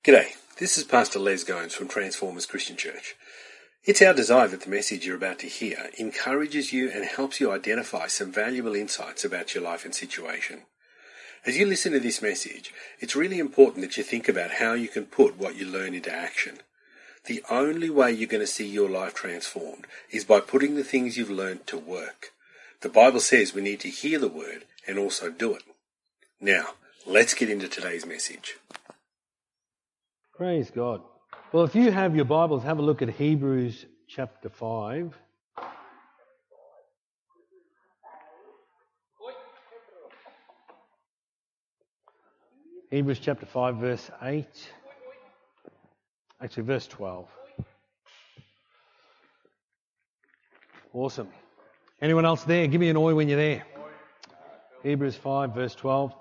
G'day, this is Pastor Les Gomes from Transformers Christian Church. It's our desire that the message you're about to hear encourages you and helps you identify some valuable insights about your life and situation. As you listen to this message, it's really important that you think about how you can put what you learn into action. The only way you're going to see your life transformed is by putting the things you've learned to work. The Bible says we need to hear the word and also do it. Now, let's get into today's message. Praise God. Well, if you have your Bibles, have a look at Hebrews chapter 5. Hebrews chapter 5, verse 8. Actually, verse 12. Awesome. Anyone else there? Give me an oi when you're there. Hebrews 5, verse 12.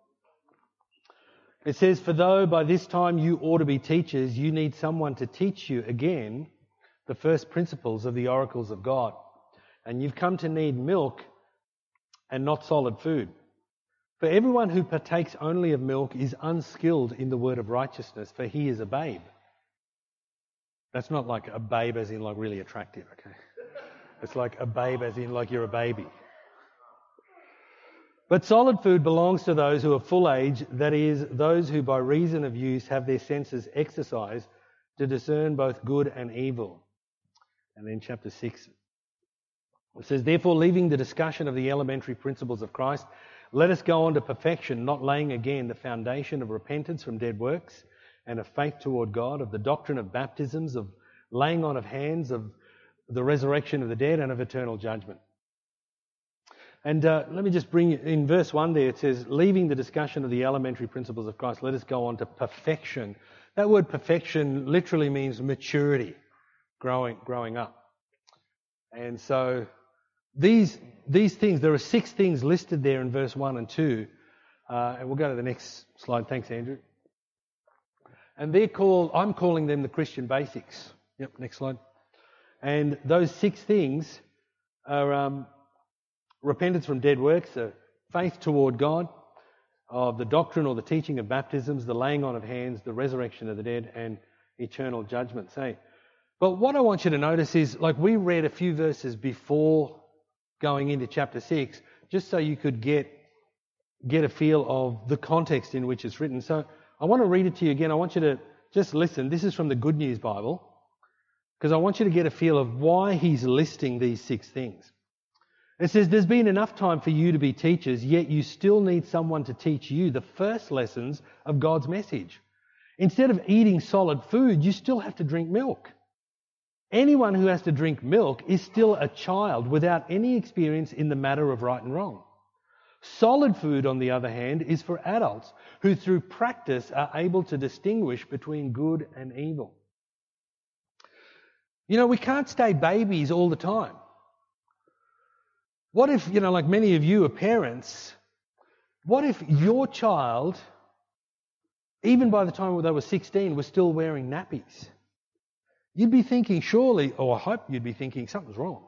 It says, "For though by this time you ought to be teachers, you need someone to teach you again the first principles of the oracles of God. And you've come to need milk and not solid food. For everyone who partakes only of milk is unskilled in the word of righteousness, for he is a babe." That's not like a babe as in like really attractive, okay? It's like a babe as in like you're a baby. "But solid food belongs to those who are full age, that is, those who by reason of use have their senses exercised to discern both good and evil." And then chapter 6, it says, "Therefore, leaving the discussion of the elementary principles of Christ, let us go on to perfection, not laying again the foundation of repentance from dead works and of faith toward God, of the doctrine of baptisms, of laying on of hands, of the resurrection of the dead, and of eternal judgment." And let me just bring you, in verse 1 there, it says, leaving the discussion of the elementary principles of Christ, let us go on to perfection. That word perfection literally means maturity, growing up. And so these things, there are 6 things listed there in verse 1 and 2. And we'll go to the next slide. Thanks, Andrew. And I'm calling them the Christian basics. Yep, next slide. And those 6 things are repentance from dead works, faith toward God, of the doctrine or the teaching of baptisms, the laying on of hands, the resurrection of the dead, and eternal judgment. But what I want you to notice is, like we read a few verses before going into chapter 6, just so you could get a feel of the context in which it's written. So I want to read it to you again. I want you to just listen. This is from the Good News Bible, because I want you to get a feel of why he's listing these 6 things. It says, "There's been enough time for you to be teachers, yet you still need someone to teach you the first lessons of God's message. Instead of eating solid food, you still have to drink milk. Anyone who has to drink milk is still a child without any experience in the matter of right and wrong. Solid food, on the other hand, is for adults who through practice are able to distinguish between good and evil." You know, we can't stay babies all the time. What if, like many of you are parents, what if your child, even by the time they were 16, was still wearing nappies? You'd be thinking surely, or I hope you'd be thinking something's wrong.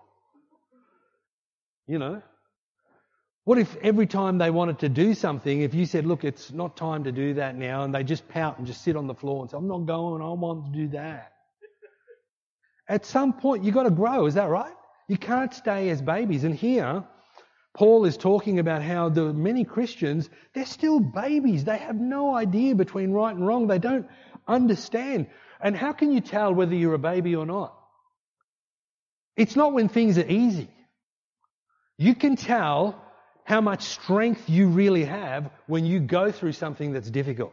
What if every time they wanted to do something, if you said, look, it's not time to do that now, and they just pout and just sit on the floor and say, I'm not going, I want to do that. At some point, you've got to grow, is that right? You can't stay as babies. And here, Paul is talking about how the many Christians, they're still babies. They have no idea between right and wrong. They don't understand. And how can you tell whether you're a baby or not? It's not when things are easy. You can tell how much strength you really have when you go through something that's difficult.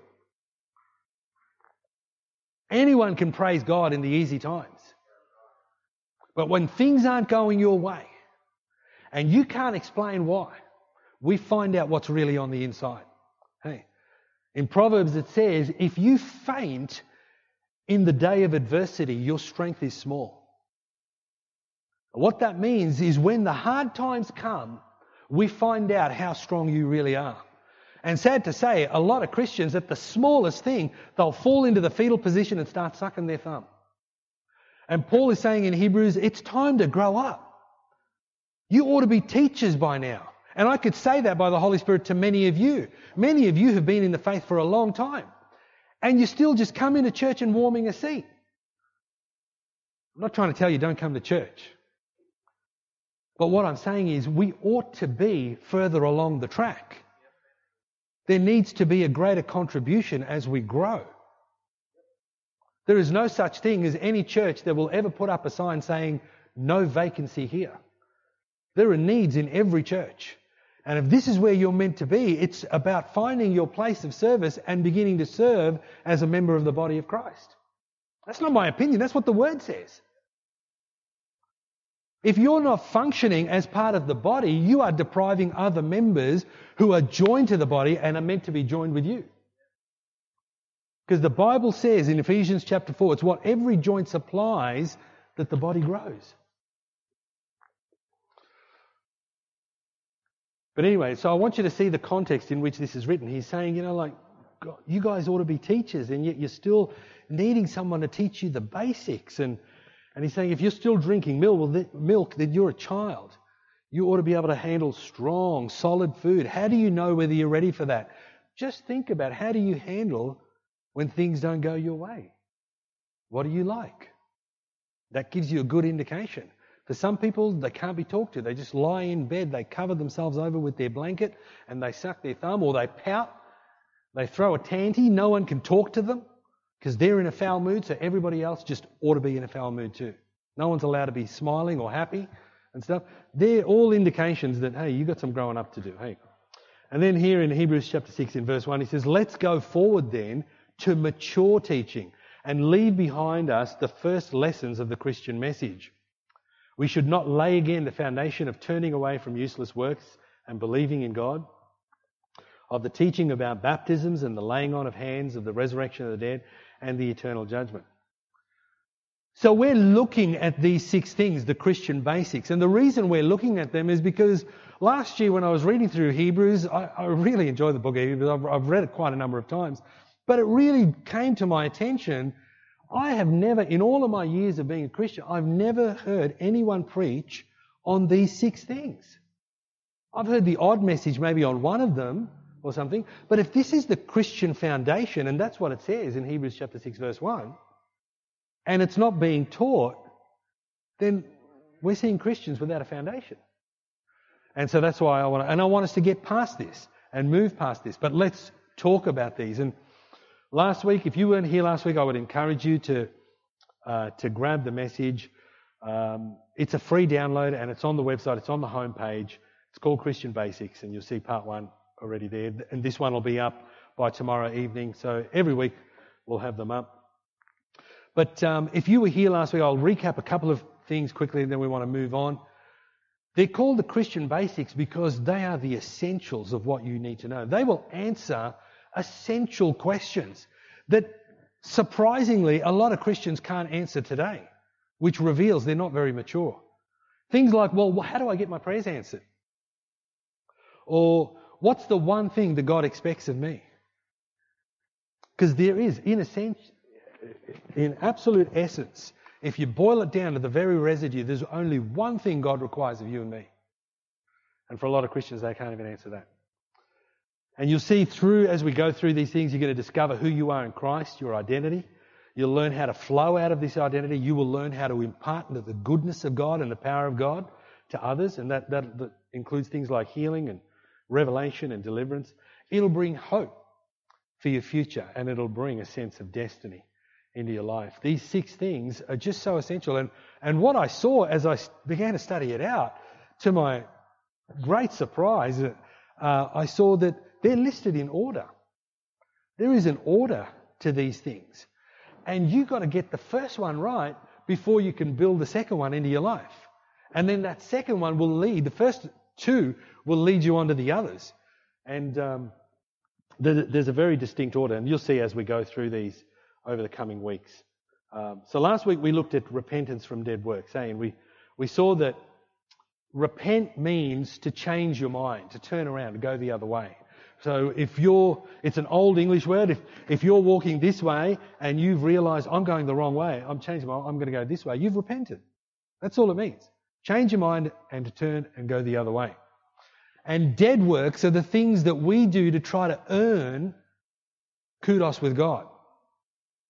Anyone can praise God in the easy times. But when things aren't going your way, and you can't explain why, we find out what's really on the inside. Hey, in Proverbs it says, if you faint in the day of adversity, your strength is small. What that means is when the hard times come, we find out how strong you really are. And sad to say, a lot of Christians, at the smallest thing, they'll fall into the fetal position and start sucking their thumb. And Paul is saying in Hebrews, it's time to grow up. You ought to be teachers by now. And I could say that by the Holy Spirit to many of you. Many of you have been in the faith for a long time. and you're still just coming to church and warming a seat. I'm not trying to tell you don't come to church. But what I'm saying is we ought to be further along the track. There needs to be a greater contribution as we grow. There is no such thing as any church that will ever put up a sign saying, no vacancy here. There are needs in every church. And if this is where you're meant to be, it's about finding your place of service and beginning to serve as a member of the body of Christ. That's not my opinion. That's what the Word says. If you're not functioning as part of the body, you are depriving other members who are joined to the body and are meant to be joined with you. Because the Bible says in Ephesians chapter 4, it's what every joint supplies that the body grows. But anyway, so I want you to see the context in which this is written. He's saying, God, you guys ought to be teachers, and yet you're still needing someone to teach you the basics. And he's saying, if you're still drinking milk, then you're a child. You ought to be able to handle strong, solid food. How do you know whether you're ready for that? Just think about how do you handle when things don't go your way? What do you like? That gives you a good indication. For some people, they can't be talked to. They just lie in bed, they cover themselves over with their blanket, and they suck their thumb, or they pout. They throw a tanty. No one can talk to them because they're in a foul mood, so everybody else just ought to be in a foul mood too. No one's allowed to be smiling or happy and stuff. They're all indications that, hey, you've got some growing up to do. Hey. And then here in Hebrews chapter 6 in verse 1, he says, let's go forward then to mature teaching and leave behind us the first lessons of the Christian message. We should not lay again the foundation of turning away from useless works and believing in God, of the teaching about baptisms and the laying on of hands, of the resurrection of the dead and the eternal judgment. So we're looking at these 6 things, the Christian basics. And the reason we're looking at them is because last year when I was reading through Hebrews, I really enjoyed the book of Hebrews. I've read it quite a number of times. But it really came to my attention. I have never, in all of my years of being a Christian, I've never heard anyone preach on these 6 things. I've heard the odd message maybe on one of them or something. But if this is the Christian foundation, and that's what it says in Hebrews chapter 6 verse 1, and it's not being taught, then we're seeing Christians without a foundation. And so that's why I want us to get past this and move past this. But let's talk about these. And last week, if you weren't here last week, I would encourage you to grab the message. It's a free download and it's on the website. It's on the homepage. It's called Christian Basics, and you'll see part 1 already there. And this one will be up by tomorrow evening. So every week we'll have them up. But if you were here last week, I'll recap a couple of things quickly and then we want to move on. They're called the Christian Basics because they are the essentials of what you need to know. They will answer essential questions that surprisingly a lot of Christians can't answer today, which reveals they're not very mature. Things like, well, how do I get my prayers answered? Or what's the one thing that God expects of me? Because there is, in absolute essence, if you boil it down to the very residue, there's only one thing God requires of you and me. And for a lot of Christians, they can't even answer that. And you'll see as we go through these things, you're going to discover who you are in Christ, your identity. You'll learn how to flow out of this identity. You will learn how to impart into the goodness of God and the power of God to others. And that includes things like healing and revelation and deliverance. It'll bring hope for your future, and it'll bring a sense of destiny into your life. These 6 things are just so essential. And what I saw as I began to study it out, to my great surprise, I saw that they're listed in order. There is an order to these things. And you've got to get the first one right before you can build the second one into your life. And then that second one will lead, the first 2 will lead you on to the others. And there's a very distinct order. And you'll see as we go through these over the coming weeks. So last week we looked at repentance from dead works. And we saw that repent means to change your mind, to turn around, to go the other way. So it's an old English word. If you're walking this way and you've realised I'm going the wrong way, I'm going to go this way, you've repented. That's all it means. Change your mind and to turn and go the other way. And dead works are the things that we do to try to earn kudos with God.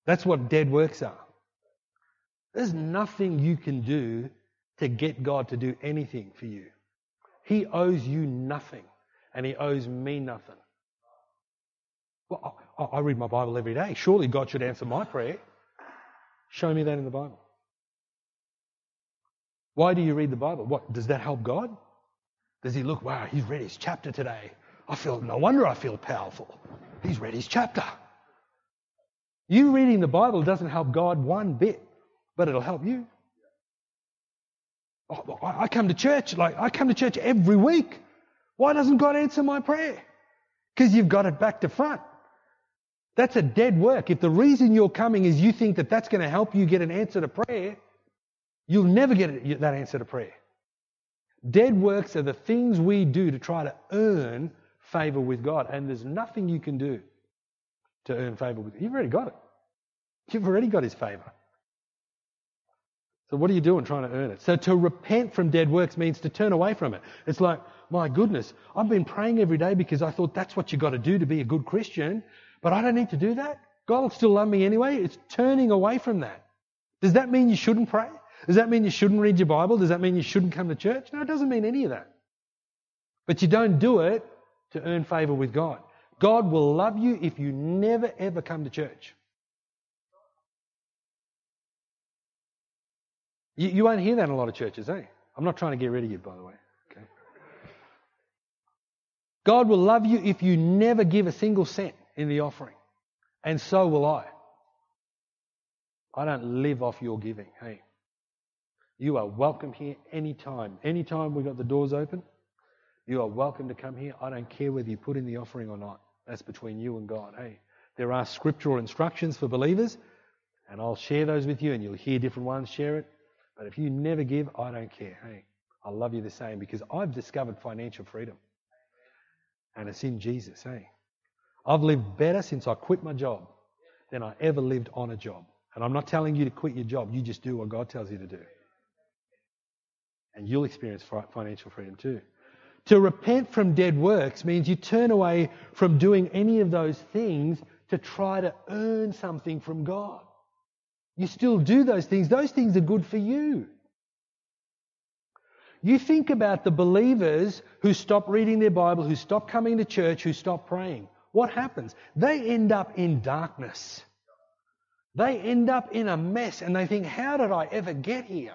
That's what dead works are. There's nothing you can do to get God to do anything for you. He owes you nothing, and He owes me nothing. Well, I read my Bible every day. Surely God should answer my prayer. Show me that in the Bible. Why do you read the Bible? What, does that help God? Does He look, wow, he's read his chapter today. No wonder I feel powerful. He's read his chapter. You reading the Bible doesn't help God one bit, but it'll help you. I come to church, every week. Why doesn't God answer my prayer? Because you've got it back to front. That's a dead work. If the reason you're coming is you think that that's going to help you get an answer to prayer, you'll never get that answer to prayer. Dead works are the things we do to try to earn favour with God. And there's nothing you can do to earn favour with God. You've already got it. You've already got His favour. So what are you doing trying to earn it? So to repent from dead works means to turn away from it. It's like, my goodness, I've been praying every day because I thought that's what you've got to do to be a good Christian, but I don't need to do that. God will still love me anyway. It's turning away from that. Does that mean you shouldn't pray? Does that mean you shouldn't read your Bible? Does that mean you shouldn't come to church? No, it doesn't mean any of that. But you don't do it to earn favour with God. God will love you if you never ever come to church. You won't hear that in a lot of churches, eh? I'm not trying to get rid of you, by the way. Okay. God will love you if you never give a single cent in the offering. And so will I. I don't live off your giving, hey. You are welcome here anytime. Anytime we've got the doors open, you are welcome to come here. I don't care whether you put in the offering or not. That's between you and God, hey. There are scriptural instructions for believers, and I'll share those with you, and you'll hear different ones share it. But if you never give, I don't care. Hey, I love you the same because I've discovered financial freedom. And it's in Jesus, hey. I've lived better since I quit my job than I ever lived on a job. And I'm not telling you to quit your job. You just do what God tells you to do. And you'll experience financial freedom too. To repent from dead works means you turn away from doing any of those things to try to earn something from God. You still do those things. Those things are good for you. You think about the believers who stop reading their Bible, who stop coming to church, who stop praying. What happens? They end up in darkness. They end up in a mess and they think, how did I ever get here?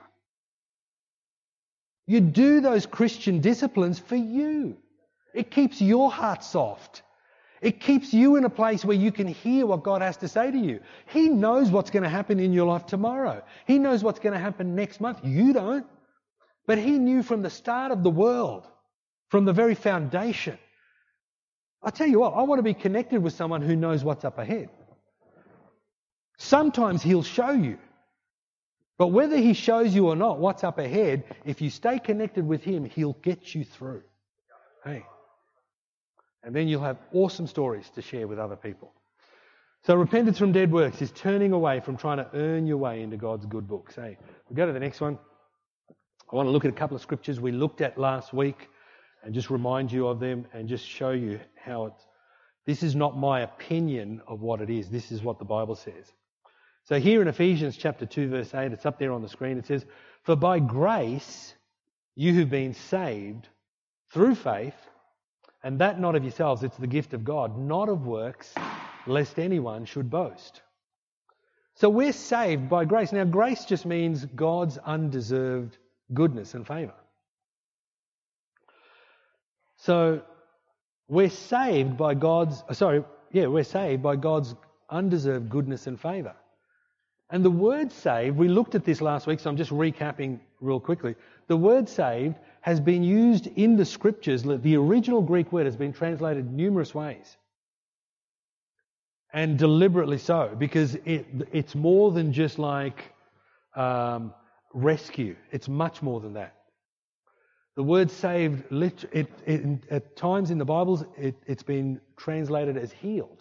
You do those Christian disciplines for you. It keeps your heart soft. It keeps you in a place where you can hear what God has to say to you. He knows what's going to happen in your life tomorrow. He knows what's going to happen next month. You don't. But He knew from the start of the world, from the very foundation. I tell you what, I want to be connected with someone who knows what's up ahead. Sometimes He'll show you. But whether He shows you or not what's up ahead, if you stay connected with Him, He'll get you through. Hey. And then you'll have awesome stories to share with other people. So repentance from dead works is turning away from trying to earn your way into God's good books. Hey, we'll go to the next one. I want to look at a couple of scriptures we looked at last week and just remind you of them and just show you how this is not my opinion of what it is. This is what the Bible says. So here in Ephesians chapter 2 verse 8, it's up there on the screen. It says, "For by grace you have been saved through faith, and that not of yourselves, it's the gift of God, not of works, lest anyone should boast." So we're saved by grace. Now grace just means God's undeserved goodness and favour. So we're saved by God's undeserved goodness and favour. And the word saved, we looked at this last week, so I'm just recapping real quickly. The word saved has been used in the scriptures. The original Greek word has been translated numerous ways. And deliberately so, because it's more than just like rescue. It's much more than that. The word saved, at times in the Bibles, it's been translated as healed.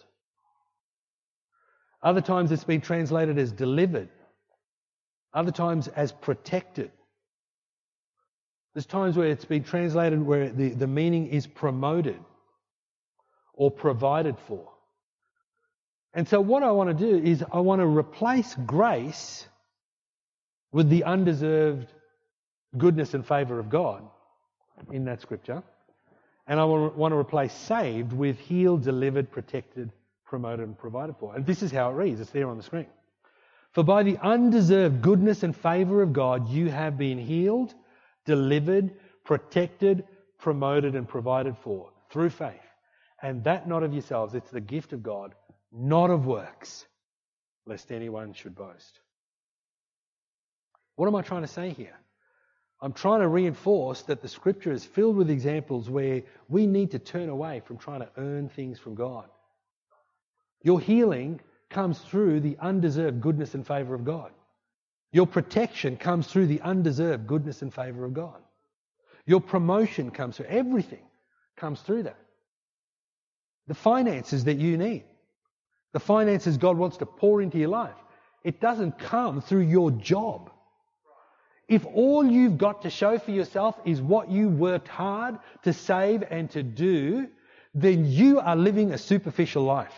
Other times it's been translated as delivered. Other times as protected. There's times where it's been translated where the meaning is promoted or provided for. And so what I want to do is I want to replace grace with the undeserved goodness and favour of God in that scripture. And I want to replace saved with healed, delivered, protected, promoted and provided for. And this is how it reads. It's there on the screen. For by the undeserved goodness and favour of God, you have been healed, delivered, protected, promoted and provided for through faith. And that not of yourselves, it's the gift of God, not of works, lest anyone should boast. What am I trying to say here? I'm trying to reinforce that the scripture is filled with examples where we need to turn away from trying to earn things from God. Your healing comes through the undeserved goodness and favour of God. Your protection comes through the undeserved goodness and favour of God. Your promotion comes through, everything comes through that. The finances that you need, the finances God wants to pour into your life, it doesn't come through your job. If all you've got to show for yourself is what you worked hard to save and to do, then you are living a superficial life.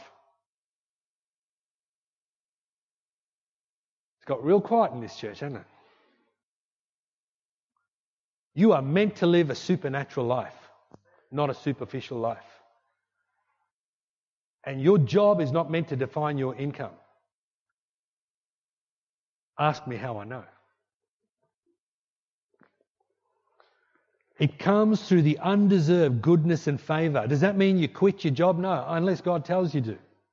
It's got real quiet in this church, hasn't it? You are meant to live a supernatural life, not a superficial life. And your job is not meant to define your income. Ask me how I know. It comes through the undeserved goodness and favour. Does that mean you quit your job? No, unless God tells you to.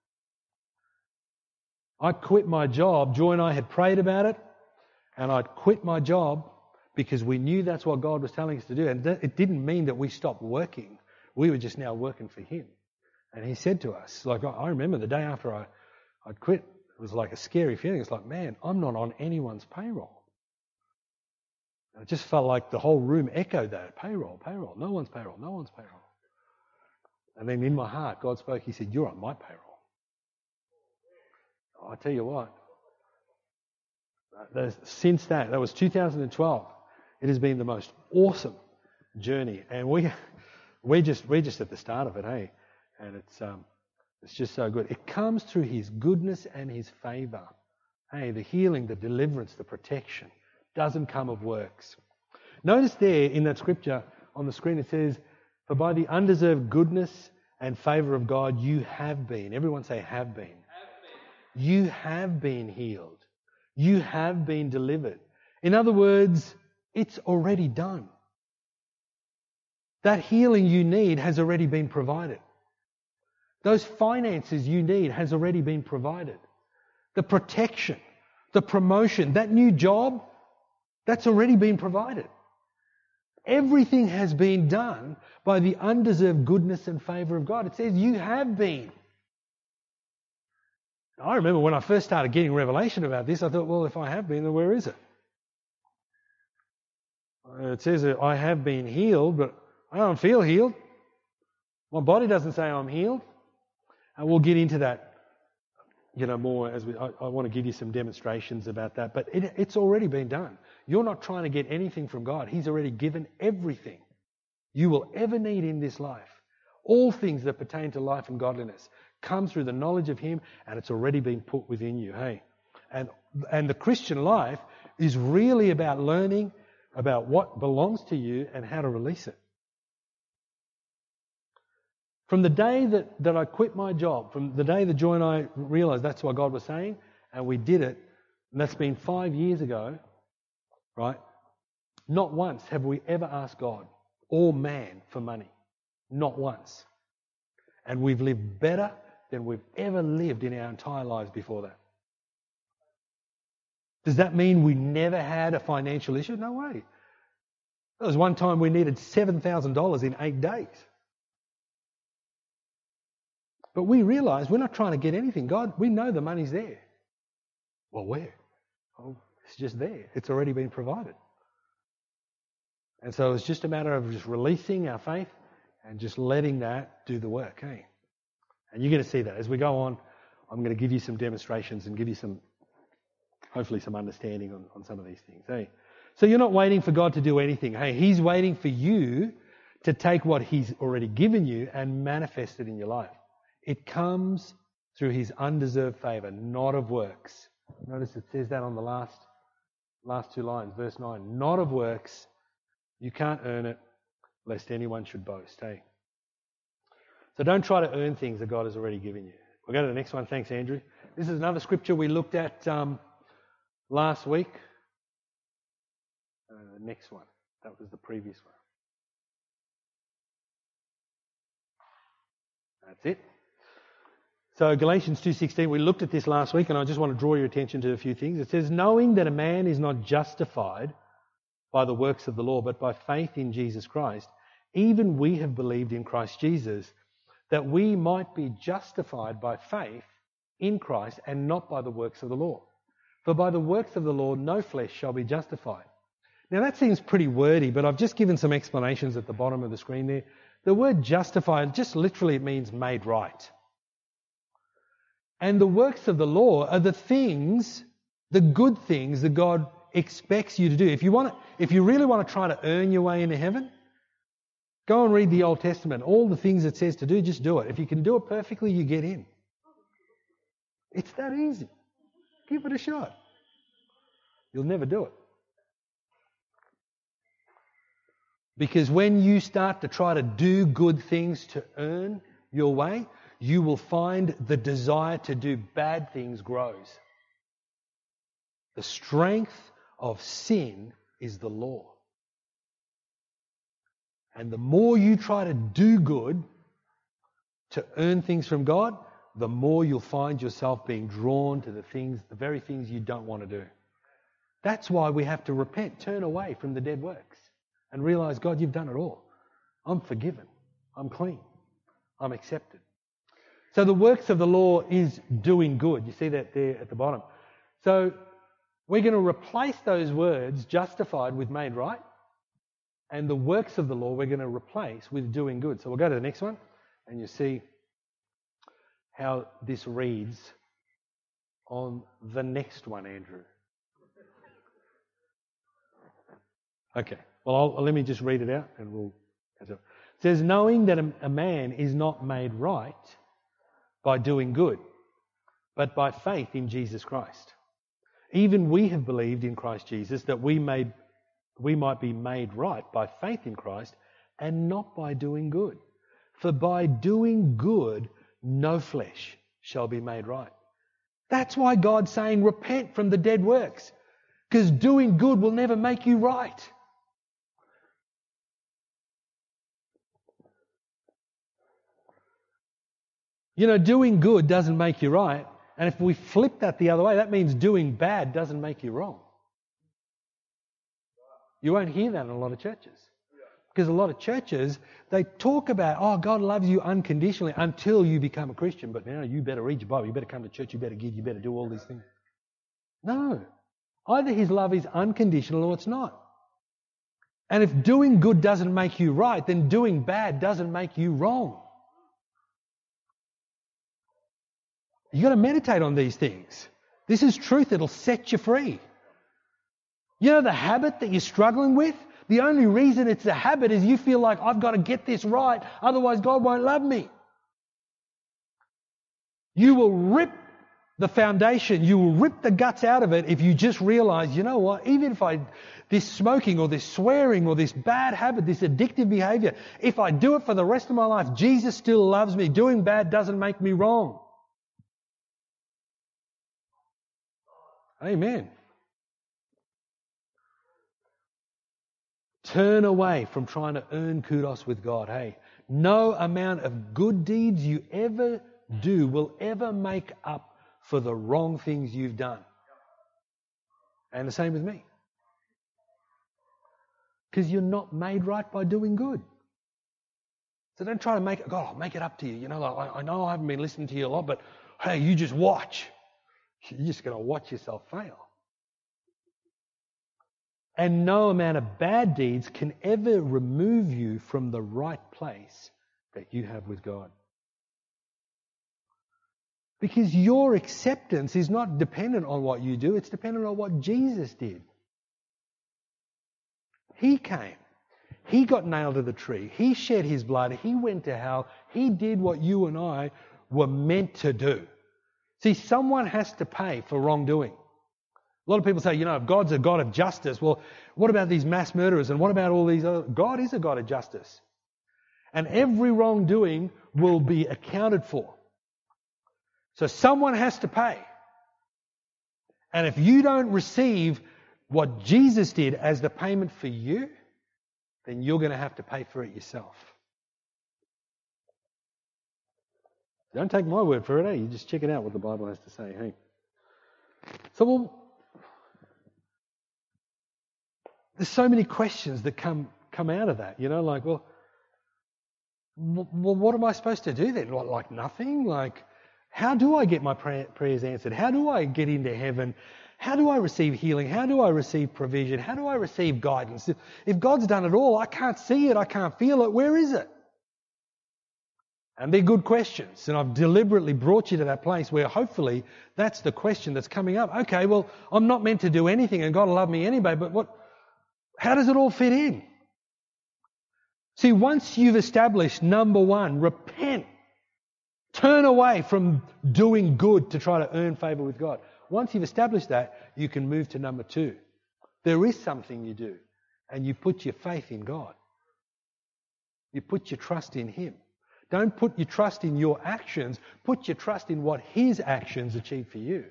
I quit my job. Joy and I had prayed about it, and I'd quit my job because we knew that's what God was telling us to do. And it didn't mean that we stopped working. We were just now working for Him. And He said to us, like, I remember the day after I'd quit, it was like a scary feeling. It's like, man, I'm not on anyone's payroll. And it just felt like the whole room echoed that. Payroll, no one's payroll, no one's payroll. And then in my heart, God spoke. He said, you're on my payroll. I tell you what, since that was 2012, it has been the most awesome journey. And we're just at the start of it, hey? And it's just so good. It comes through His goodness and His favour. Hey, the healing, the deliverance, the protection doesn't come of works. Notice there in that scripture on the screen it says, for by the undeserved goodness and favour of God you have been. Everyone say have been. You have been healed. You have been delivered. In other words, it's already done. That healing you need has already been provided. Those finances you need has already been provided. The protection, the promotion, that new job, that's already been provided. Everything has been done by the undeserved goodness and favour of God. It says you have been. I remember when I first started getting revelation about this, I thought, well, if I have been, then where is it? It says that I have been healed, but I don't feel healed. My body doesn't say I'm healed. And we'll get into that, more as I want to give you some demonstrations about that. But it's already been done. You're not trying to get anything from God. He's already given everything you will ever need in this life. All things that pertain to life and godliness come through the knowledge of Him, and it's already been put within you. Hey, and the Christian life is really about learning about what belongs to you and how to release it. From the day that I quit my job, from the day that Joy and I realised that's what God was saying, and we did it, and that's been 5 years ago, right? Not once have we ever asked God or man for money. Not once. And we've lived better than we've ever lived in our entire lives before that. Does that mean we never had a financial issue? No way. There was one time we needed $7,000 in 8 days. But we realised we're not trying to get anything. God, we know the money's there. Well, where? Oh, it's just there. It's already been provided. And so it's just a matter of just releasing our faith and just letting that do the work, hey? And you're going to see that. As we go on, I'm going to give you some demonstrations and give you some, hopefully some understanding on some of these things, hey? So you're not waiting for God to do anything. Hey, He's waiting for you to take what He's already given you and manifest it in your life. It comes through his undeserved favour, not of works. Notice it says that on the last two lines, verse 9. Not of works, you can't earn it, lest anyone should boast. Hey? So don't try to earn things that God has already given you. We'll go to the next one. Thanks, Andrew. This is another scripture we looked at last week. The next one. That was the previous one. That's it. So Galatians 2:16, we looked at this last week, and I just want to draw your attention to a few things. It says, knowing that a man is not justified by the works of the law, but by faith in Jesus Christ, even we have believed in Christ Jesus, that we might be justified by faith in Christ and not by the works of the law. For by the works of the law no flesh shall be justified. Now that seems pretty wordy, but I've just given some explanations at the bottom of the screen there. The word justified, just literally it means made right. And the works of the law are the things, the good things that God expects you to do. If you really want to try to earn your way into heaven, go and read the Old Testament. All the things it says to do, just do it. If you can do it perfectly, you get in. It's that easy. Give it a shot. You'll never do it. Because when you start to try to do good things to earn your way, you will find the desire to do bad things grows. The strength of sin is the law. And the more you try to do good to earn things from God, the more you'll find yourself being drawn to the very things you don't want to do. That's why we have to repent, turn away from the dead works and realise, God, you've done it all. I'm forgiven. I'm clean. I'm accepted. So the works of the law is doing good. You see that there at the bottom. So we're going to replace those words, justified, with made right. And the works of the law we're going to replace with doing good. So we'll go to the next one and you see how this reads on the next one, Andrew. Okay, well, let me just read it out and we'll... It says, knowing that a man is not made right by doing good, but by faith in Jesus Christ. Even we have believed in Christ Jesus that we might be made right by faith in Christ and not by doing good. For by doing good, no flesh shall be made right. That's why God's saying repent from the dead works, because doing good will never make you right. You know, doing good doesn't make you right. And if we flip that the other way, that means doing bad doesn't make you wrong. You won't hear that in a lot of churches. Because a lot of churches, they talk about, oh, God loves you unconditionally until you become a Christian. But now you better read your Bible, you better come to church, you better give, you better do all these things. No. Either his love is unconditional or it's not. And if doing good doesn't make you right, then doing bad doesn't make you wrong. You've got to meditate on these things. This is truth. It'll set you free. You know the habit that you're struggling with? The only reason it's a habit is you feel like, I've got to get this right, otherwise God won't love me. You will rip the foundation, you will rip the guts out of it if you just realise, you know what, even if this smoking or this swearing or this bad habit, this addictive behaviour, if I do it for the rest of my life, Jesus still loves me. Doing bad doesn't make me wrong. Amen. Turn away from trying to earn kudos with God. Hey, no amount of good deeds you ever do will ever make up for the wrong things you've done. And the same with me. Because you're not made right by doing good. So don't try to make it, God, I'll make it up to you. You know, I know I haven't been listening to you a lot, but hey, you just watch. You're just going to watch yourself fail. And no amount of bad deeds can ever remove you from the right place that you have with God. Because your acceptance is not dependent on what you do, it's dependent on what Jesus did. He came. He got nailed to the tree. He shed his blood. He went to hell. He did what you and I were meant to do. See, someone has to pay for wrongdoing. A lot of people say, if God's a God of justice, well, what about these mass murderers and what about all these other... God is a God of justice. And every wrongdoing will be accounted for. So someone has to pay. And if you don't receive what Jesus did as the payment for you, then you're going to have to pay for it yourself. Don't take my word for it, You just check it out what the Bible has to say, hey? So, there's so many questions that come out of that, like, well, what am I supposed to do then? Like nothing? Like, how do I get my prayers answered? How do I get into heaven? How do I receive healing? How do I receive provision? How do I receive guidance? If God's done it all, I can't see it, I can't feel it, where is it? And they're good questions. And I've deliberately brought you to that place where hopefully that's the question that's coming up. Okay, well, I'm not meant to do anything and God will love me anyway, but how does it all fit in? See, once you've established, number one, repent. Turn away from doing good to try to earn favour with God. Once you've established that, you can move to number two. There is something you do, and you put your faith in God. You put your trust in Him. Don't put your trust in your actions. Put your trust in what His actions achieve for you.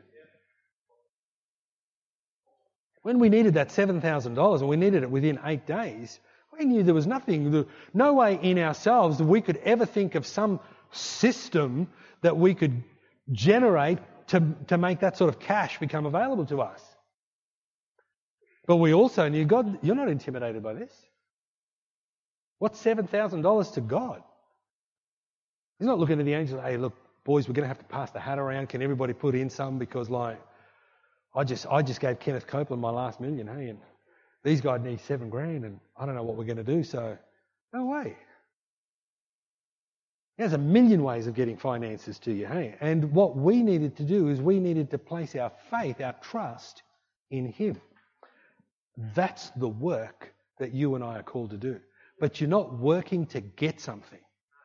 When we needed that $7,000 and we needed it within 8 days, we knew there was no way in ourselves that we could ever think of some system that we could generate to make that sort of cash become available to us. But we also knew, God, you're not intimidated by this. What's $7,000 to God? He's not looking at the angels, hey, look, boys, we're going to have to pass the hat around. Can everybody put in some? Because, I just gave Kenneth Copeland my last $1 million, hey, and these guys need $7,000 and I don't know what we're going to do, so no way. There's a million ways of getting finances to you, hey? And what we needed to do is we needed to place our faith, our trust in Him. That's the work that you and I are called to do. But you're not working to get something.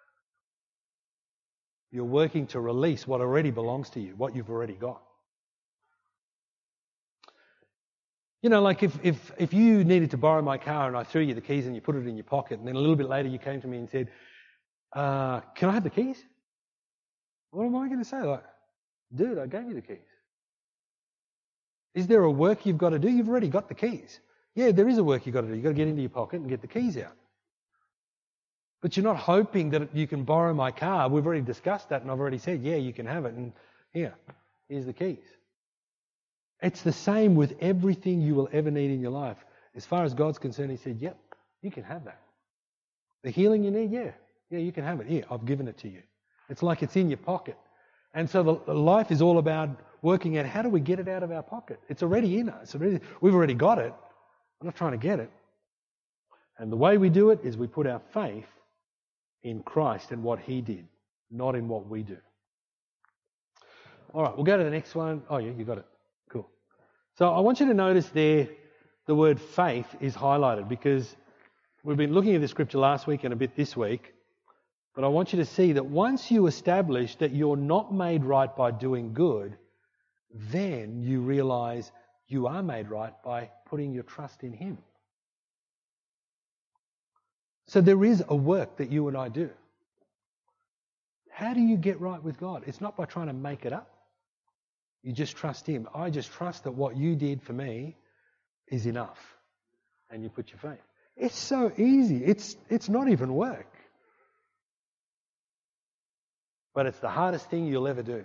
You're working to release what already belongs to you, what you've already got. Like if you needed to borrow my car and I threw you the keys and you put it in your pocket and then a little bit later you came to me and said, can I have the keys? What am I going to say? Like, dude, I gave you the keys. Is there a work you've got to do? You've already got the keys. Yeah, there is a work you've got to do. You've got to get into your pocket and get the keys out. But you're not hoping that you can borrow my car. We've already discussed that and I've already said, yeah, you can have it. And here's the keys. It's the same with everything you will ever need in your life. As far as God's concerned, He said, yep, you can have that. The healing you need, yeah, you can have it. Here, I've given it to you. It's like it's in your pocket. And so the life is all about working out how do we get it out of our pocket. It's already in us. We've already got it. I'm not trying to get it. And the way we do it is we put our faith in Christ and what He did, not in what we do. All right, we'll go to the next one. Oh, yeah, you got it. Cool. So I want you to notice there the word faith is highlighted because we've been looking at the scripture last week and a bit this week. But I want you to see that once you establish that you're not made right by doing good, then you realise you are made right by putting your trust in Him. So there is a work that you and I do. How do you get right with God? It's not by trying to make it up. You just trust Him. I just trust that what you did for me is enough. And you put your faith. It's so easy. It's not even work. But it's the hardest thing you'll ever do.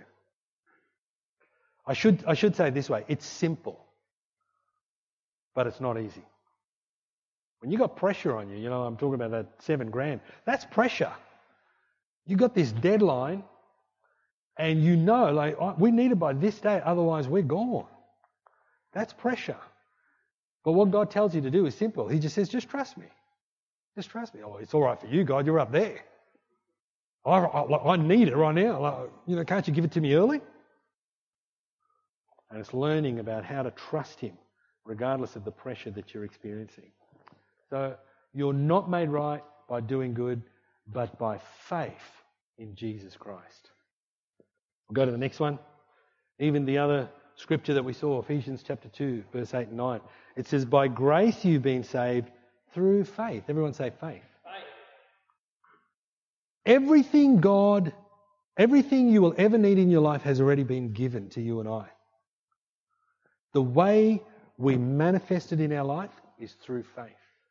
I should say it this way. It's simple. But it's not easy. When you got pressure on you, I'm talking about that $7,000, that's pressure. You got this deadline and we need it by this day, otherwise we're gone. That's pressure. But what God tells you to do is simple. He just says, just trust me. Just trust me. Oh, it's all right for you, God. You're up there. I need it right now. Can't you give it to me early? And it's learning about how to trust Him, regardless of the pressure that you're experiencing. So you're not made right by doing good, but by faith in Jesus Christ. We'll go to the next one. Even the other scripture that we saw, Ephesians chapter 2, verse 8 and 9, it says, by grace you've been saved through faith. Everyone say faith. Everything you will ever need in your life has already been given to you and I. The way we manifest it in our life is through faith.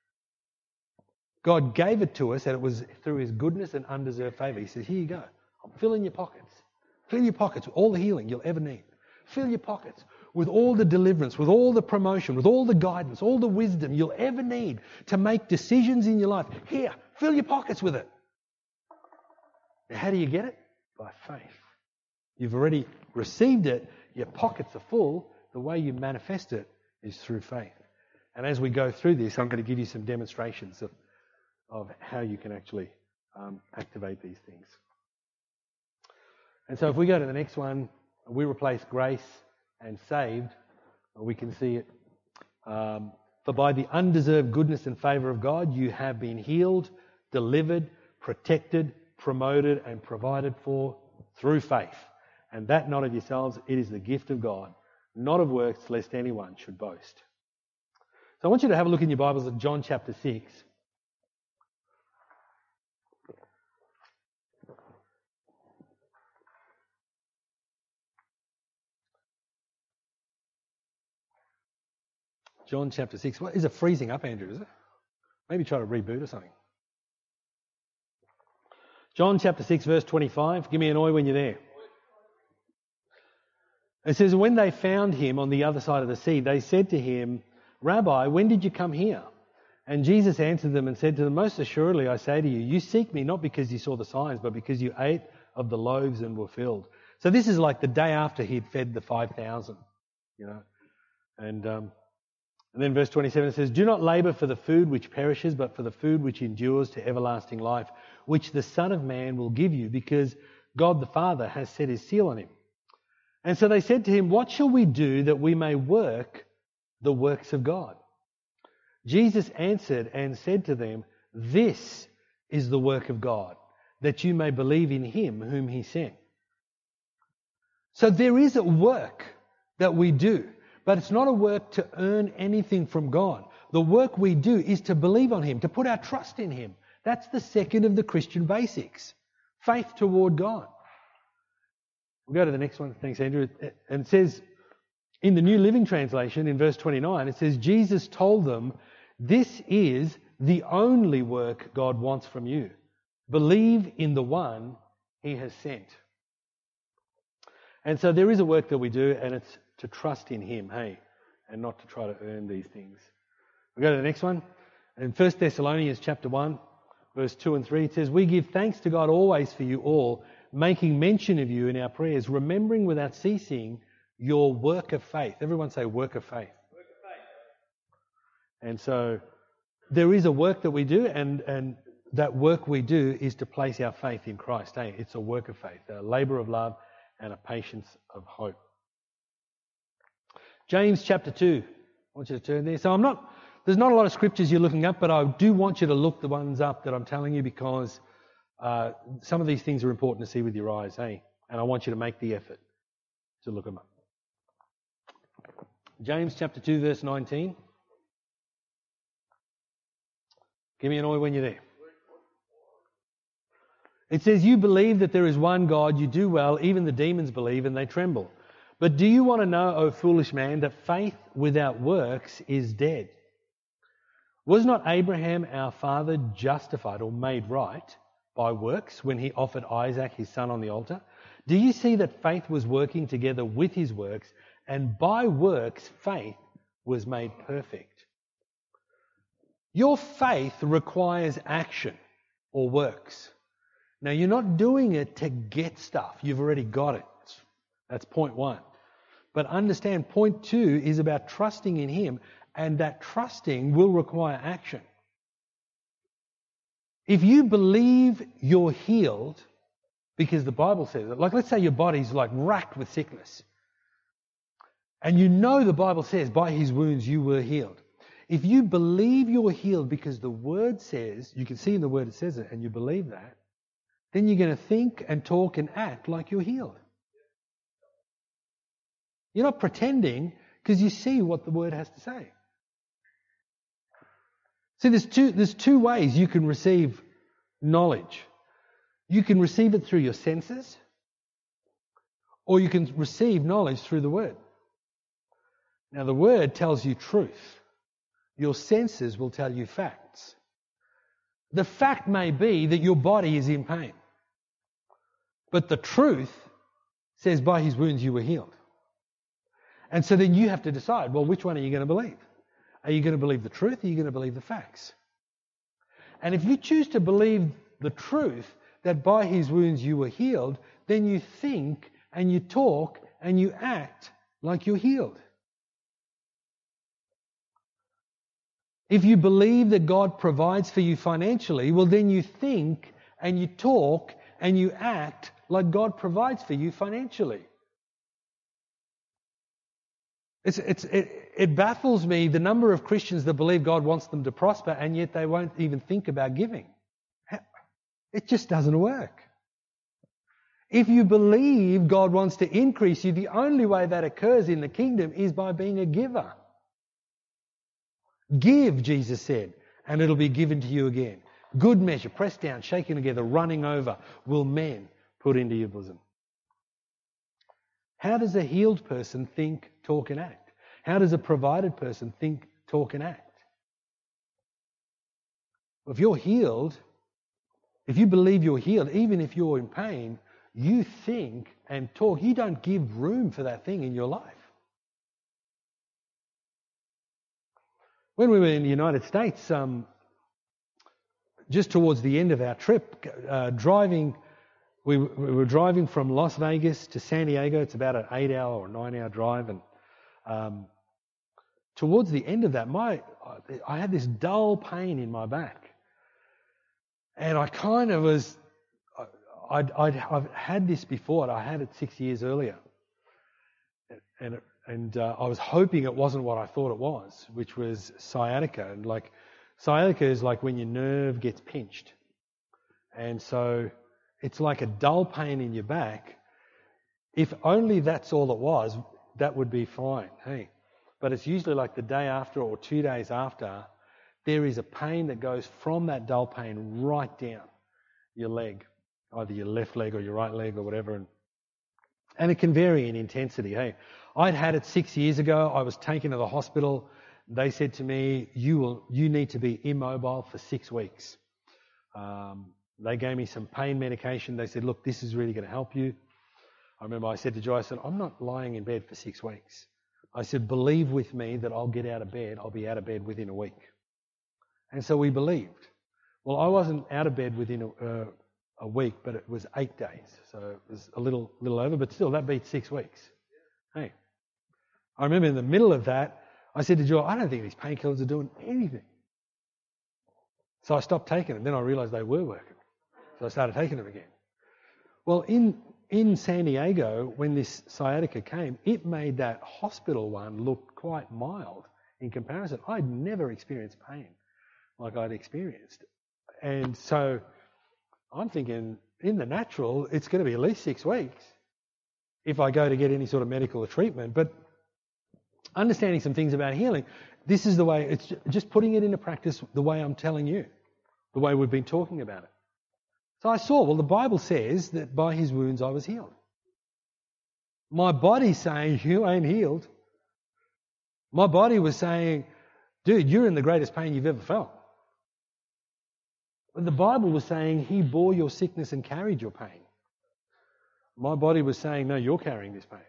God gave it to us, and it was through His goodness and undeserved favour. He says, here you go. I'm filling your pockets. Fill your pockets with all the healing you'll ever need. Fill your pockets with all the deliverance, with all the promotion, with all the guidance, all the wisdom you'll ever need to make decisions in your life. Here, fill your pockets with it. Now, how do you get it? By faith. You've already received it. Your pockets are full. The way you manifest it is through faith. And as we go through this, I'm going to give you some demonstrations of how you can actually activate these things. And so if we go to the next one, we replace grace and saved, we can see it. For by the undeserved goodness and favour of God, you have been healed, delivered, protected, promoted and provided for through faith. And that not of yourselves, it is the gift of God, not of works, lest anyone should boast. So I want you to have a look in your Bibles at John chapter 6. John chapter 6. What, is it freezing up, Andrew, is it? Maybe try to reboot or something. John chapter 6, verse 25. Give me an oi when you're there. It says, when they found him on the other side of the sea, they said to him, Rabbi, when did you come here? And Jesus answered them and said to them, most assuredly I say to you, you seek me not because you saw the signs, but because you ate of the loaves and were filled. So this is like the day after he'd fed the 5,000, you know. And then verse 27, it says, do not labour for the food which perishes, but for the food which endures to everlasting life, which the Son of Man will give you, because God the Father has set his seal on him. And so they said to him, what shall we do that we may work the works of God? Jesus answered and said to them, this is the work of God, that you may believe in him whom he sent. So there is a work that we do, but it's not a work to earn anything from God. The work we do is to believe on him, to put our trust in him. That's the second of the Christian basics. Faith toward God. We'll go to the next one. Thanks, Andrew. And it says, in the New Living Translation, in verse 29, it says, Jesus told them, this is the only work God wants from you. Believe in the one he has sent. And so there is a work that we do, and it's to trust in him, hey, and not to try to earn these things. We'll go to the next one. In 1 Thessalonians chapter 1, verse 2 and 3, it says, we give thanks to God always for you all, making mention of you in our prayers, remembering without ceasing your work of faith. Everyone say work of faith. Work of faith. And so there is a work that we do, and that work we do is to place our faith in Christ. Hey, it's a work of faith, a labour of love and a patience of hope. James chapter 2. I want you to turn there. So there's not a lot of scriptures you're looking up, but I do want you to look the ones up that I'm telling you, because some of these things are important to see with your eyes, hey? And I want you to make the effort to look them up. James chapter 2, verse 19. Give me an oi when you're there. It says, you believe that there is one God, you do well, even the demons believe and they tremble. But do you want to know, O foolish man, that faith without works is dead? Was not Abraham our father justified or made right by works when he offered Isaac his son on the altar? Do you see that faith was working together with his works, and by works faith was made perfect? Your faith requires action or works. Now, you're not doing it to get stuff. You've already got it. That's point one. But understand, point two is about trusting in him, and that trusting will require action. If you believe you're healed, because the Bible says it, like let's say your body's like racked with sickness, and you know the Bible says by his wounds you were healed. If you believe you're healed because the word says, you can see in the word it says it, and you believe that, then you're going to think and talk and act like you're healed. You're not pretending because you see what the Word has to say. See, there's two ways you can receive knowledge. You can receive it through your senses, or you can receive knowledge through the Word. Now, the Word tells you truth. Your senses will tell you facts. The fact may be that your body is in pain. But the truth says by His wounds you were healed. And so then you have to decide, well, which one are you going to believe? Are you going to believe the truth or are you going to believe the facts? And if you choose to believe the truth, that by His wounds you were healed, then you think and you talk and you act like you're healed. If you believe that God provides for you financially, well, then you think and you talk and you act like God provides for you financially. It baffles me the number of Christians that believe God wants them to prosper and yet they won't even think about giving. It just doesn't work. If you believe God wants to increase you, the only way that occurs in the kingdom is by being a giver. Give, Jesus said, and it'll be given to you again. Good measure, pressed down, shaken together, running over, will men put into your bosom. How does a healed person think, talk and act? How does a provided person think, talk and act? Well, if you're healed, if you believe you're healed, even if you're in pain, you think and talk. You don't give room for that thing in your life. When we were in the United States, just towards the end of our trip, we were driving from Las Vegas to San Diego. It's about an 8-hour or 9-hour drive. And towards the end of that, I had this dull pain in my back. And I kind of was... I've had this before. I had it 6 years earlier. And I was hoping it wasn't what I thought it was, which was sciatica. And sciatica is like when your nerve gets pinched. And so it's like a dull pain in your back. If only that's all it was, that would be fine. Hey, but it's usually like the day after or 2 days after, there is a pain that goes from that dull pain right down your leg, either your left leg or your right leg or whatever. And it can vary in intensity. Hey, I'd had it 6 years ago. I was taken to the hospital. They said to me, you need to be immobile for 6 weeks. They gave me some pain medication. They said, look, this is really going to help you. I remember I said to Joy, I said, I'm not lying in bed for 6 weeks. I said, believe with me that I'll get out of bed. I'll be out of bed within a week. And so we believed. Well, I wasn't out of bed within a week, but it was 8 days. So it was a little over, but still that beats 6 weeks. Hey, I remember in the middle of that, I said to Joy, I don't think these painkillers are doing anything. So I stopped taking them. Then I realised they were working. So I started taking them again. Well, in San Diego, when this sciatica came, it made that hospital one look quite mild in comparison. I'd never experienced pain like I'd experienced. And so I'm thinking, in the natural, it's going to be at least 6 weeks if I go to get any sort of medical treatment. But understanding some things about healing, this is the way, it's just putting it into practice the way I'm telling you, the way we've been talking about it. So I saw, well, the Bible says that by His wounds I was healed. My body's saying, you ain't healed. My body was saying, dude, you're in the greatest pain you've ever felt. But the Bible was saying He bore your sickness and carried your pain. My body was saying, no, you're carrying this pain.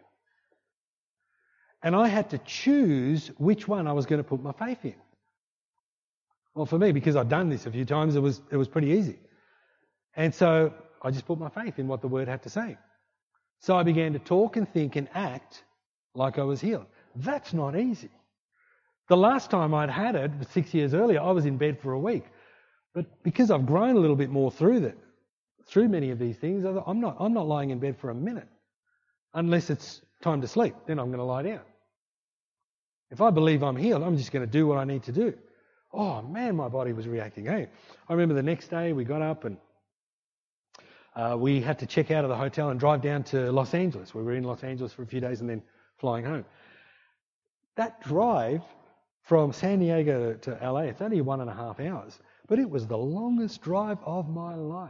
And I had to choose which one I was going to put my faith in. Well, for me, because I'd done this a few times, it was pretty easy. And so I just put my faith in what the Word had to say. So I began to talk and think and act like I was healed. That's not easy. The last time I'd had it, 6 years earlier, I was in bed for a week. But because I've grown a little bit more through many of these things, I'm not lying in bed for a minute unless it's time to sleep. Then I'm going to lie down. If I believe I'm healed, I'm just going to do what I need to do. Oh man, my body was reacting. Hey, I remember the next day we got up and we had to check out of the hotel and drive down to Los Angeles. We were in Los Angeles for a few days and then flying home. That drive from San Diego to LA, it's only 1.5 hours, but it was the longest drive of my life.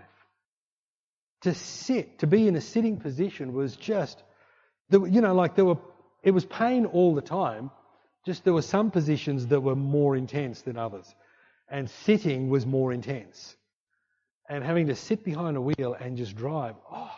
To be in a sitting position was just, it was pain all the time, just there were some positions that were more intense than others. And sitting was more intense. And having to sit behind a wheel and just drive,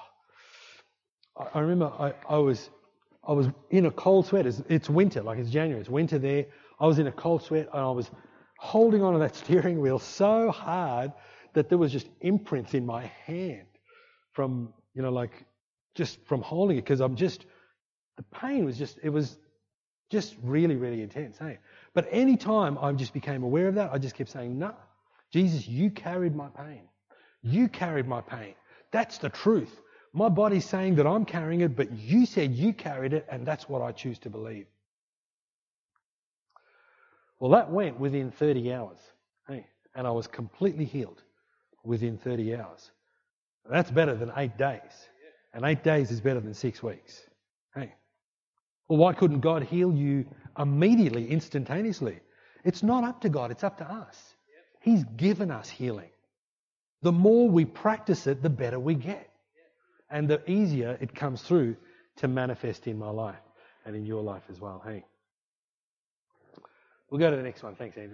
I remember I was in a cold sweat. It's winter, like it's January, it's winter there. I was in a cold sweat and I was holding onto that steering wheel so hard that there was just imprints in my hand from, just from holding it, because the pain was just really, really intense. Hey? But any time I just became aware of that, I just kept saying, no, Jesus, you carried my pain. You carried my pain. That's the truth. My body's saying that I'm carrying it, but you said you carried it, and that's what I choose to believe. Well, that went within 30 hours, hey? And I was completely healed within 30 hours. That's better than 8 days. And 8 days is better than 6 weeks. Hey. Well, why couldn't God heal you immediately, instantaneously? It's not up to God, it's up to us. He's given us healing. The more we practice it, the better we get. And the easier it comes through to manifest in my life and in your life as well. Hey. We'll go to the next one. Thanks, Andrew.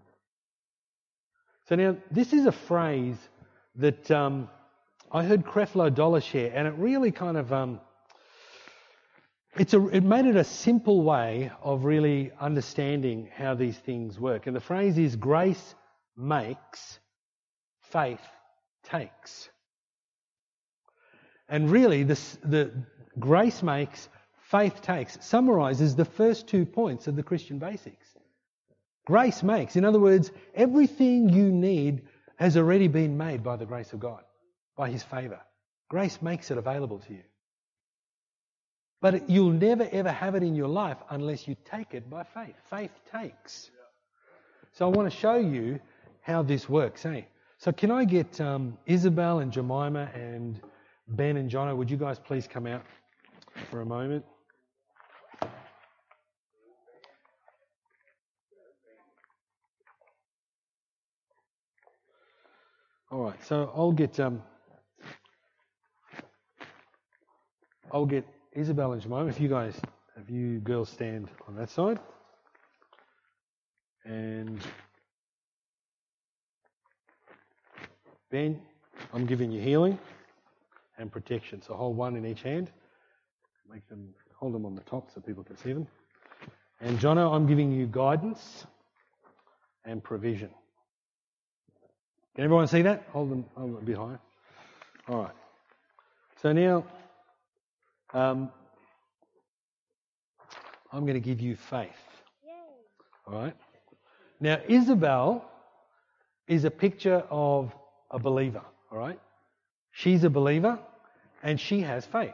So now, this is a phrase that I heard Creflo Dollar share, and it really kind of it made it a simple way of really understanding how these things work. And the phrase is, grace makes, faith takes. And really, the grace makes, faith takes summarises the first 2 points of the Christian basics. Grace makes. In other words, everything you need has already been made by the grace of God, by His favour. Grace makes it available to you. But you'll never ever have it in your life unless you take it by faith. Faith takes. So I want to show you how this works. Hey? So can I get Isabel and Jemima and Ben and Jono, would you guys please come out for a moment? All right, so I'll get Isabel and Jemima. If you girls stand on that side, and Ben, I'm giving you healing and protection. So hold one in each hand. Hold them on the top so people can see them. And Jono, I'm giving you guidance and provision. Can everyone see that? Hold them a bit higher. All right. So now, I'm going to give you faith. All right. Now, Isabel is a picture of a believer. All right. She's a believer and she has faith.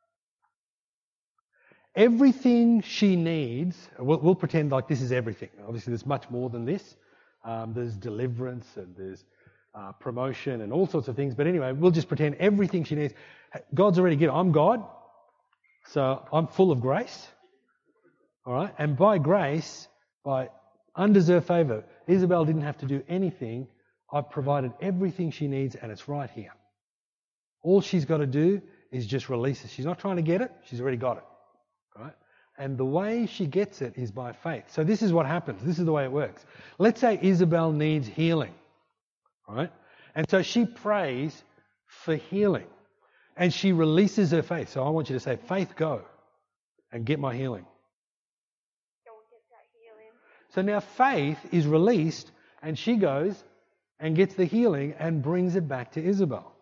Everything she needs, we'll pretend like this is everything. Obviously, there's much more than this. There's deliverance and there's promotion and all sorts of things. But anyway, we'll just pretend everything she needs. God's already given. I'm God, so I'm full of grace. All right? And by grace, by undeserved favour, Isabel didn't have to do anything. I've provided everything she needs and it's right here. All she's got to do is just release it. She's not trying to get it. She's already got it. Right? And the way she gets it is by faith. So this is what happens. This is the way it works. Let's say Isabel needs healing. Right? And so she prays for healing. And she releases her faith. So I want you to say, faith, go and get my healing. Go and get that healing. So now faith is released and she goes and gets the healing and brings it back to Isabel.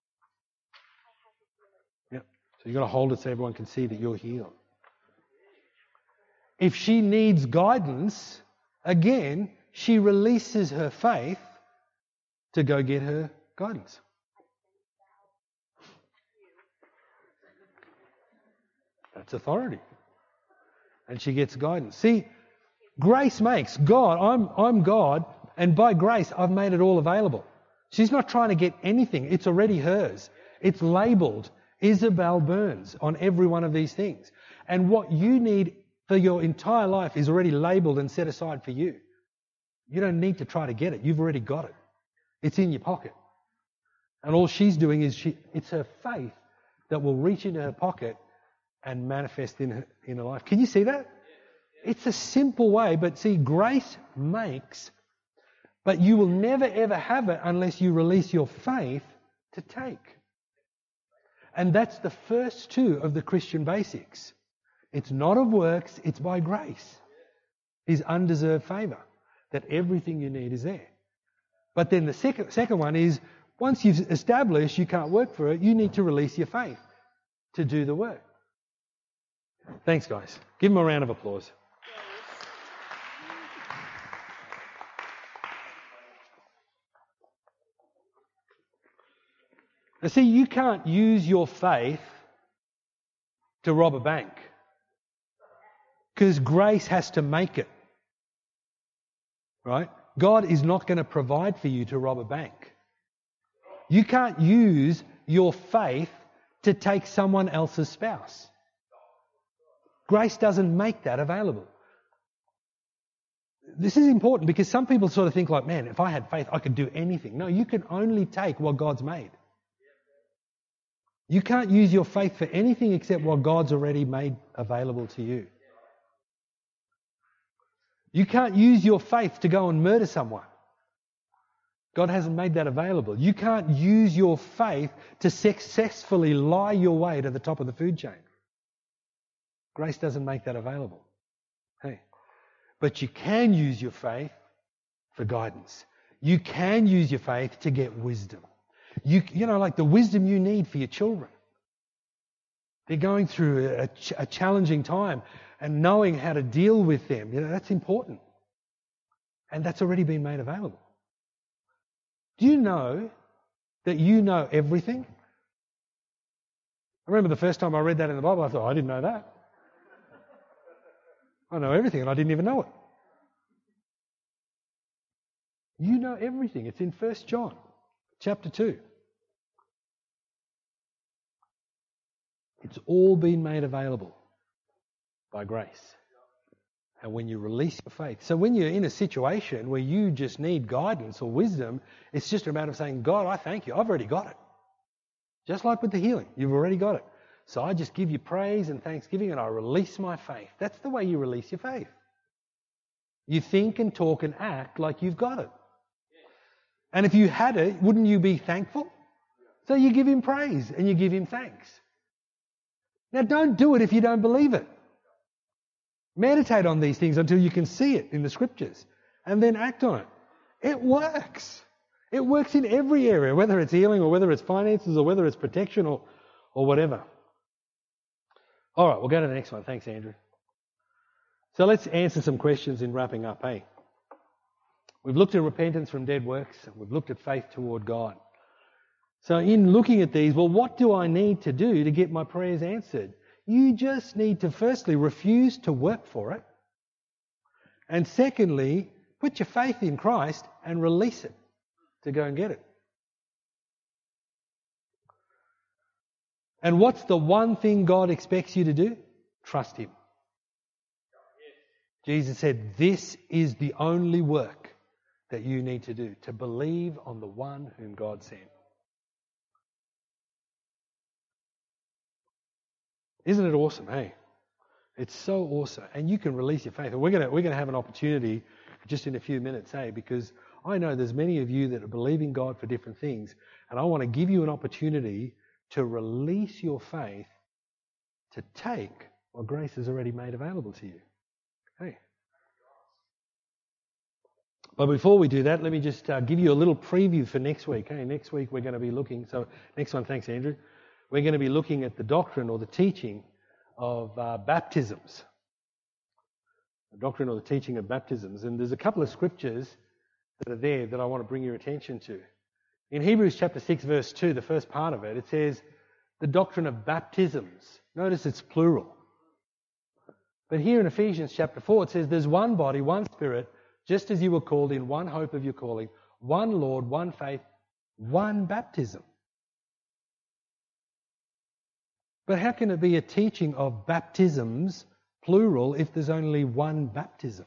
Yep. So you've got to hold it so everyone can see that you're healed. If she needs guidance, again, she releases her faith to go get her guidance. That's authority. And she gets guidance. See, grace makes. God, I'm God, and by grace I've made it all available. She's not trying to get anything. It's already hers. It's labelled Isabel Burns on every one of these things. And what you need for your entire life is already labelled and set aside for you. You don't need to try to get it. You've already got it. It's in your pocket. And all she's doing is it's her faith that will reach into her pocket and manifest in her life. Can you see that? It's a simple way, but see, grace makes, but you will never ever have it unless you release your faith to take. And that's the first two of the Christian basics. It's not of works, it's by grace. His undeserved favour, that everything you need is there. But then the second one is, once you've established you can't work for it, you need to release your faith to do the work. Thanks, guys. Give them a round of applause. Now see, you can't use your faith to rob a bank, because grace has to make it. Right? God is not going to provide for you to rob a bank. You can't use your faith to take someone else's spouse. Grace doesn't make that available. This is important because some people sort of think like, man, if I had faith, I could do anything. No, you can only take what God's made. You can't use your faith for anything except what God's already made available to you. You can't use your faith to go and murder someone. God hasn't made that available. You can't use your faith to successfully lie your way to the top of the food chain. Grace doesn't make that available. Hey, but you can use your faith for guidance. You can use your faith to get wisdom. You know, like the wisdom you need for your children. They're going through a challenging time, and knowing how to deal with them, you know, that's important. And that's already been made available. Do you know that you know everything? I remember the first time I read that in the Bible, I thought, I didn't know that. I know everything and I didn't even know it. You know everything. It's in 1 John chapter 2. It's all been made available by grace. And when you release your faith. So when you're in a situation where you just need guidance or wisdom, it's just a matter of saying, God, I thank you. I've already got it. Just like with the healing. You've already got it. So I just give you praise and thanksgiving and I release my faith. That's the way you release your faith. You think and talk and act like you've got it. And if you had it, wouldn't you be thankful? So you give him praise and you give him thanks. Now don't do it if you don't believe it. Meditate on these things until you can see it in the scriptures and then act on it. It works. It works in every area, whether it's healing or whether it's finances or whether it's protection or whatever. All right, we'll go to the next one. Thanks, Andrew. So let's answer some questions in wrapping up, hey? We've looked at repentance from dead works and we've looked at faith toward God. So in looking at these, well, what do I need to do to get my prayers answered? You just need to firstly refuse to work for it. And secondly, put your faith in Christ and release it to go and get it. And what's the one thing God expects you to do? Trust him. Jesus said, this is the only work that you need to do, to believe on the one whom God sent. Isn't it awesome, hey? It's so awesome. And you can release your faith. And we're gonna have an opportunity just in a few minutes, hey, because I know there's many of you that are believing God for different things, and I want to give you an opportunity to release your faith to take what grace has already made available to you. Hey. But before we do that, let me just give you a little preview for next week. Hey, next week we're going to be looking, so next one, thanks Andrew. We're going to be looking at the doctrine or the teaching of baptisms. The doctrine or the teaching of baptisms. And there's a couple of scriptures that are there that I want to bring your attention to. In Hebrews chapter 6 verse 2, the first part of it, it says the doctrine of baptisms. Notice it's plural. But here in Ephesians chapter 4 it says there's one body, one spirit, just as you were called in one hope of your calling, one Lord, one faith, one baptism. But how can it be a teaching of baptisms, plural, if there's only one baptism?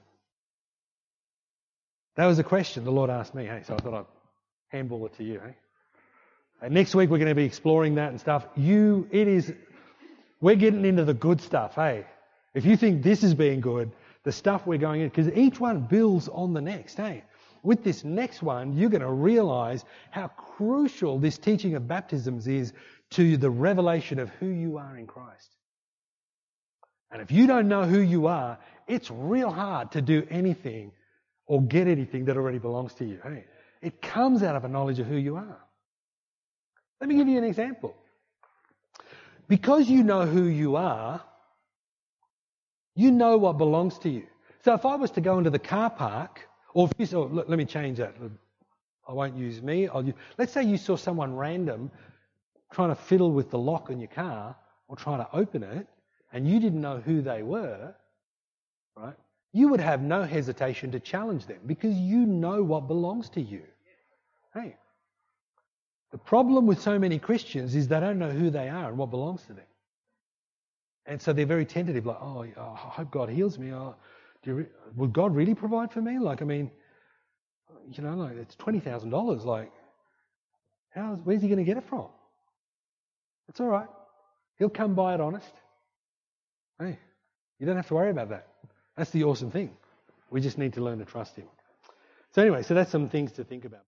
That was a question the Lord asked me, hey, so I thought I'd handball it to you, hey? And next week we're going to be exploring that and stuff. We're getting into the good stuff, hey? If you think this is being good, the stuff we're going in, because each one builds on the next, hey? With this next one, you're going to realise how crucial this teaching of baptisms is to the revelation of who you are in Christ. And if you don't know who you are, it's real hard to do anything or get anything that already belongs to you. Hey, it comes out of a knowledge of who you are. Let me give you an example. Because you know who you are, you know what belongs to you. So if I was to go into the car park, let me change that. I won't use me. Let's say you saw someone random trying to fiddle with the lock on your car or trying to open it, and you didn't know who they were, right? You would have no hesitation to challenge them because you know what belongs to you. Hey, the problem with so many Christians is they don't know who they are and what belongs to them. And so they're very tentative, like, I hope God heals me. Will God really provide for me? Like, I mean, it's $20,000. Like, where's he going to get it from? It's all right. He'll come by it honest. Hey, you don't have to worry about that. That's the awesome thing. We just need to learn to trust him. So anyway, so that's some things to think about.